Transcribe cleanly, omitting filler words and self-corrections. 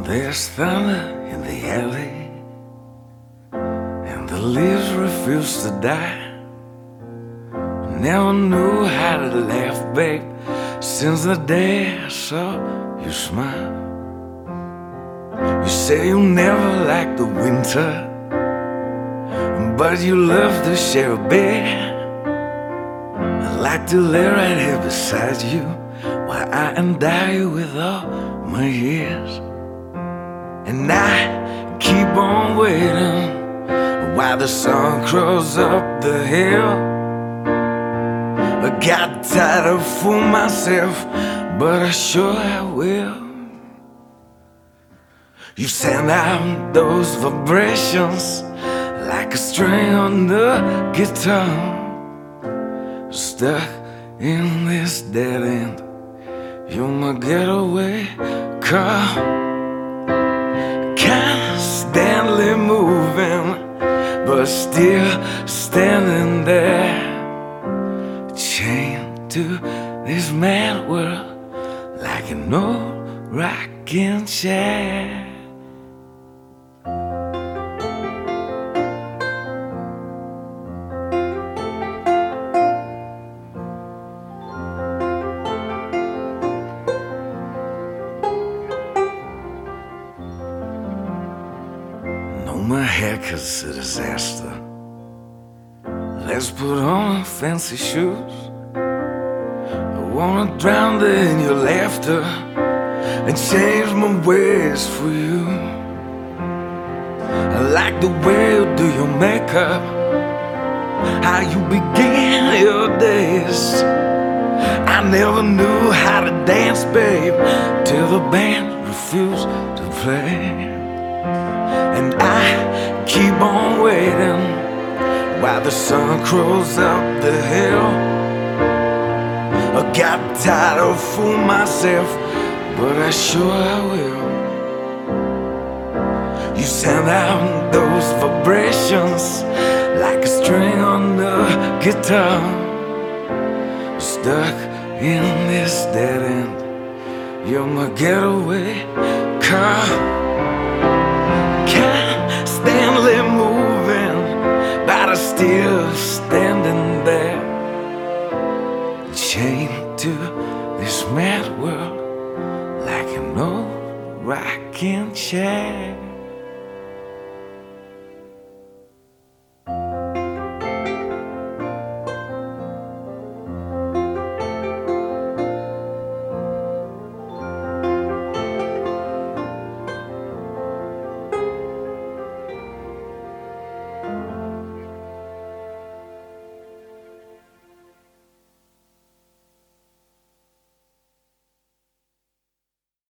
There's thunder in the alley, and the leaves refuse to die. Never knew how to laugh, babe, since the day I saw you smile. You say you never liked the winter, but you love to share a bed. I'd like to lay right here beside you while I endow you with all my years. And I keep on waiting while the sun crawls up the hill. I got tired of fooling myself, but I sure I will. You send out those vibrations like a string on the guitar. Stuck in this dead end, you're my getaway car. Constantly moving, but still standing there, chained to this mad world like an old rocking chair. My haircut's a disaster. Let's put on fancy shoes. I wanna drown in your laughter and change my ways for you. I like the way you do your makeup, how you begin your days. I never knew how to dance, babe, till the band refused to play. And I keep on waiting while the sun crawls up the hill. I got tired of fooling myself, but I sure I will. You send out those vibrations like a string on the guitar. Stuck in this dead end, you're my getaway car. Constantly moving, but I'm still standing there, chained to this mad world like an old rocking chair.